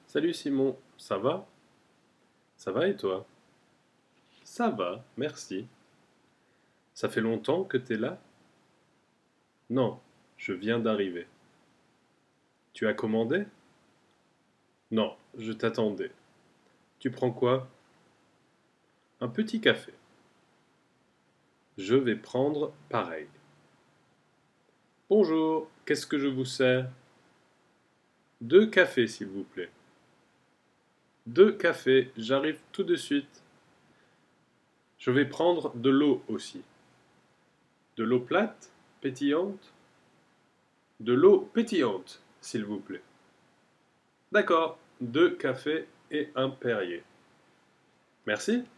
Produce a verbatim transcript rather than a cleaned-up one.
Salut Simon, ça va? Ça va et toi? Ça va, merci. Ça fait longtemps que t'es là? Non, je viens d'arriver. Tu as commandé? Non, je t'attendais. Tu prends quoi? Un petit café. Je vais prendre pareil. Bonjour, qu'est-ce que je vous sers? Deux cafés, s'il vous plaît. Deux cafés, j'arrive tout de suite. Je vais prendre de l'eau aussi. De l'eau plate, pétillante? De l'eau pétillante, s'il vous plaît. D'accord, deux cafés et un Perrier. Merci.